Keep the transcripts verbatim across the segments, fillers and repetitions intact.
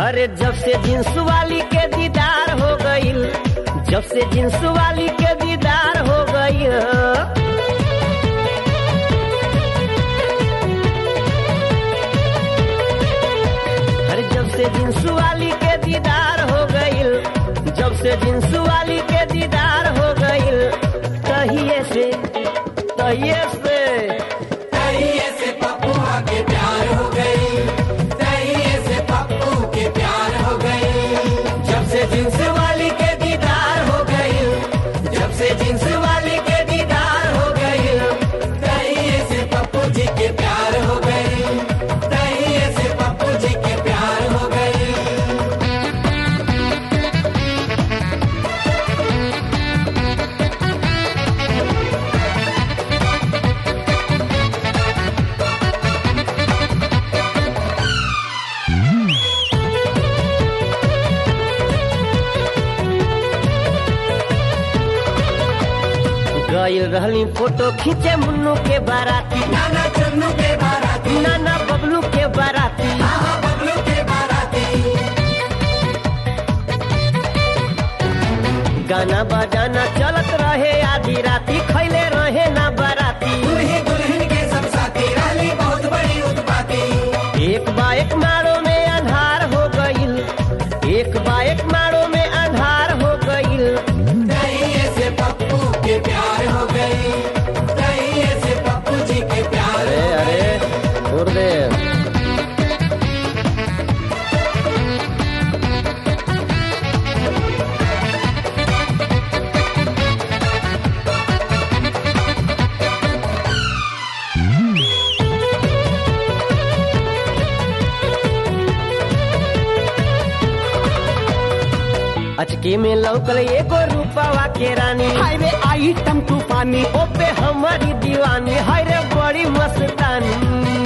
अरे जब से जींस वाली के दीदार हो गईल, जब से जींस वाली के दीदार हो गईल। अरे जब से जींस वाली के दीदार हो गईल, जब से जींस वाली के दीदार हो गईल। तहिए से तहिए से तहिए से पप्पुआ के प्यार हो गई, तहिए से पप्पू के प्यार हो गई। जब से जींस वाली के दीदार हो गई, जब से जींस वाली के दीदार हो गई। तहिए से पप्पू जी के प्यार हो गई, तहिए से पप्पू जी के प्यार हो गई। गईल रहली फोटो खींचे मुन्नू के बाराती, नाना चन्नू के बाराती, नाना बबलू के बाराती। हाँ बबलू के बाराती। गाना बजाना चलत रहे आधी राती, खैले रहे ना बाराती। दुल्ही दुल्हन के सब साथी रहली बहुत बड़ी उत्पाती। एक बाइक मारो में अंधार हो गईल, एक बाइक मारो में अंधार हो गईल। तहिए से पप्पू के प्यार हो गई, तहिए से पप्पू जी के प्यार हो गई। अरे गुरुदेव अचके में लौकल एगो रूपवा के रानी, हाय रे आइटम तूफानी, ओपे हमारी दीवानी, हाय रे बड़ी मस्तानी।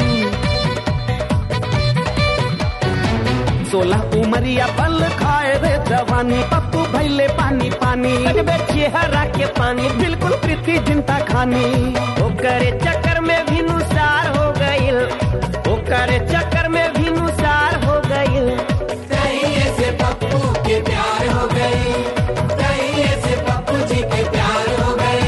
सोलह उमरिया पल खाए रे जवानी, पप्पू भैले पानी पानी। अजबे चेहरा के पानी, बिल्कुल प्रीति जिंता खानी। ओकरे चक्कर में भी नुसार हो गईल, ओकरे चक्कर में भी नुसार हो गईल। तहिए से पप्पू के प्यार हो गई, तहिए से पप्पू जी के प्यार हो गई।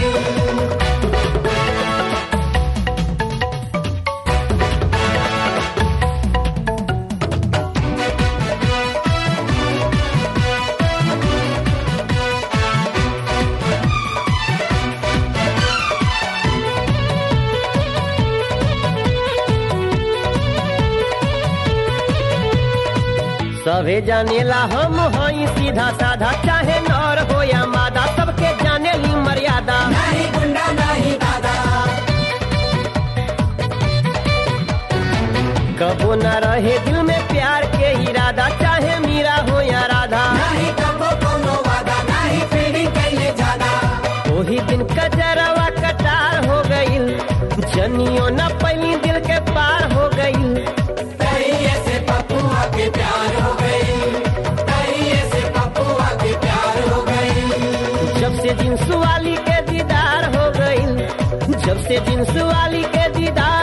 सभे जानेला हम हई सीधा साधा, चाहे नर हो या मादा, सबके जाने ली मर्यादा। नहीं गुंडा नहीं दादा, कबो न रहे दिल में प्यार के इरादा, चाहे मीरा हो या राधा। नहीं कबो कोनो वादा, नहीं फीलिंग कैले ज्यादा। वही दिन कजरवा कटार हो गईल, जनियो न पहली दिल के पार हो गईल। तहिए से पप्पुआ के प्यार हो गई, तहिए से पप्पुआ के प्यार हो गई। जब से जींस वाली के दीदार हो गईल, जब से जींस वाली के दीदार